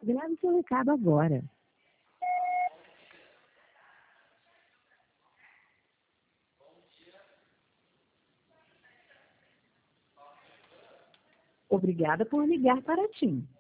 Grave seu recado agora. Obrigada por ligar para a TIM.